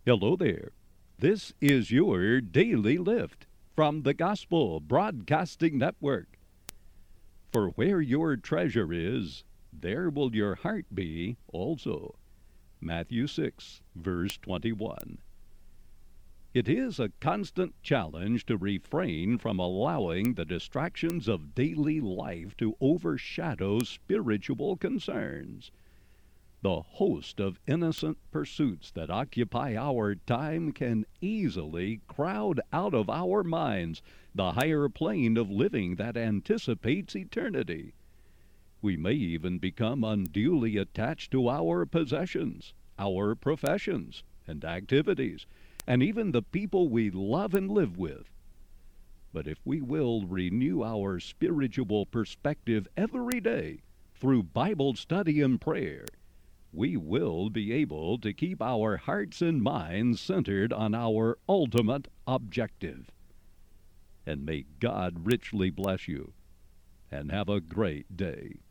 Hello there. This is your Daily Lift from the Gospel Broadcasting Network. For where your treasure is, there will your heart be also. Matthew 6, verse 21. It is a constant challenge to refrain from allowing the distractions of daily life to overshadow spiritual concerns. The host of innocent pursuits that occupy our time can easily crowd out of our minds the higher plane of living that anticipates eternity. We may even become unduly attached to our possessions, our professions and activities, and even the people we love and live with. But if we will renew our spiritual perspective every day through Bible study and prayer, we will be able to keep our hearts and minds centered on our ultimate objective. And may God richly bless you, and have a great day.